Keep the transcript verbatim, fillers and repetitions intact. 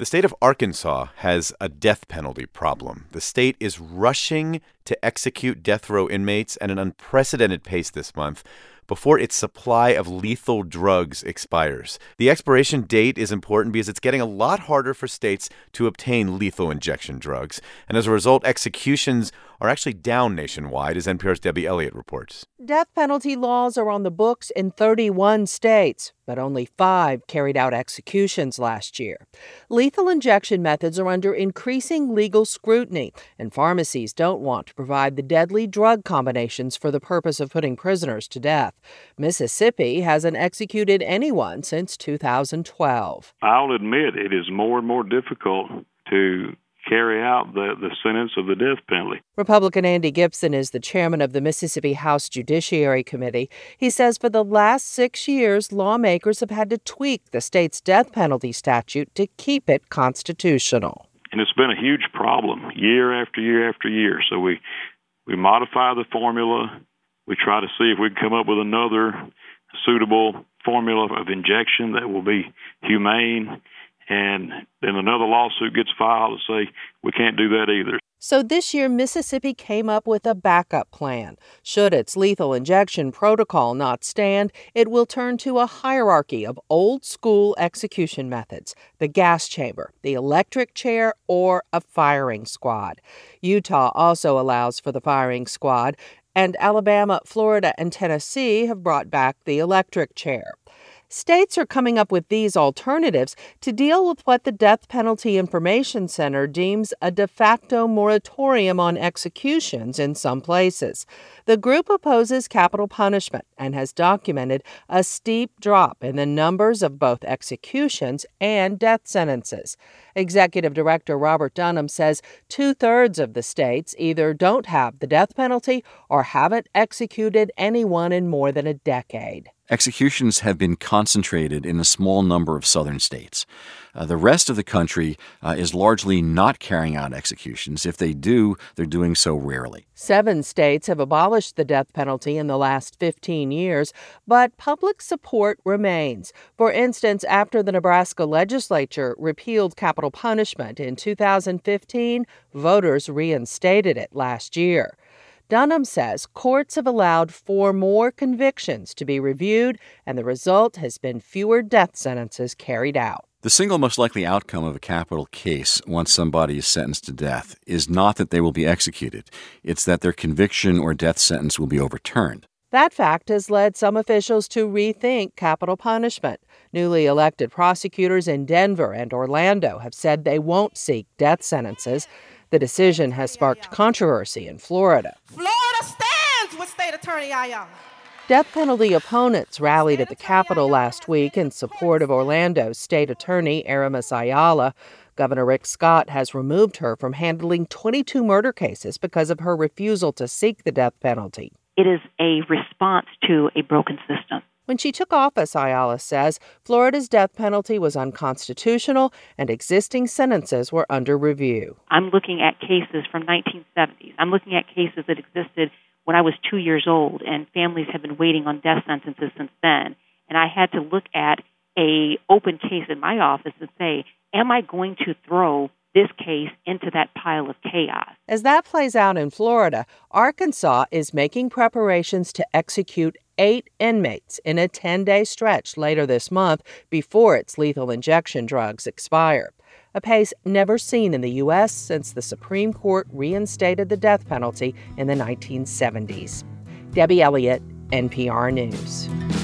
The state of Arkansas has a death penalty problem. The state is rushing to execute death row inmates at an unprecedented pace this month before its supply of lethal drugs expires. The expiration date is important because it's getting a lot harder for states to obtain lethal injection drugs. And as a result, executions are actually down nationwide, as N P R's Debbie Elliott reports. Death penalty laws are on the books in thirty-one states, but only five carried out executions last year. Lethal injection methods are under increasing legal scrutiny, and pharmacies don't want to provide the deadly drug combinations for the purpose of putting prisoners to death. Mississippi hasn't executed anyone since two thousand twelve. I'll admit it is more and more difficult to carry out the, the sentence of the death penalty. Republican Andy Gibson is the chairman of the Mississippi House Judiciary Committee. He says for the last six years, lawmakers have had to tweak the state's death penalty statute to keep it constitutional. And it's been a huge problem year after year after year. So we, we modify the formula. We try to see if we can come up with another suitable formula of injection that will be humane. And then another lawsuit gets filed to say we can't do that either. So this year, Mississippi came up with a backup plan. Should its lethal injection protocol not stand, it will turn to a hierarchy of old-school execution methods: the gas chamber, the electric chair, or a firing squad. Utah also allows for the firing squad, and Alabama, Florida, and Tennessee have brought back the electric chair. States are coming up with these alternatives to deal with what the Death Penalty Information Center deems a de facto moratorium on executions in some places. The group opposes capital punishment and has documented a steep drop in the numbers of both executions and death sentences. Executive Director Robert Dunham says two-thirds of the states either don't have the death penalty or haven't executed anyone in more than a decade. Executions have been concentrated in a small number of southern states. Uh, the rest of the country uh, is largely not carrying out executions. If they do, they're doing so rarely. Seven states have abolished the death penalty in the last fifteen years, but public support remains. For instance, after the Nebraska legislature repealed capital punishment in two thousand fifteen, voters reinstated it last year. Dunham says courts have allowed four more convictions to be reviewed, and the result has been fewer death sentences carried out. The single most likely outcome of a capital case once somebody is sentenced to death is not that they will be executed. It's that their conviction or death sentence will be overturned. That fact has led some officials to rethink capital punishment. Newly elected prosecutors in Denver and Orlando have said they won't seek death sentences. The decision has sparked controversy in Florida. Florida stands with State Attorney Ayala. Death penalty opponents rallied at the Capitol last week in support of Orlando's state attorney, Aramis Ayala. Governor Rick Scott has removed her from handling twenty-two murder cases because of her refusal to seek the death penalty. It is a response to a broken system. When she took office, Ayala says, Florida's death penalty was unconstitutional and existing sentences were under review. I'm looking at cases from nineteen seventies. I'm looking at cases that existed when I was two years old, and families have been waiting on death sentences since then. And I had to look at a open case in my office and say, am I going to throw this case into that pile of chaos? As that plays out in Florida, Arkansas is making preparations to execute eight inmates in a ten-day stretch later this month before its lethal injection drugs expire, a pace never seen in the U S since the Supreme Court reinstated the death penalty in the nineteen seventies. Debbie Elliott, N P R News.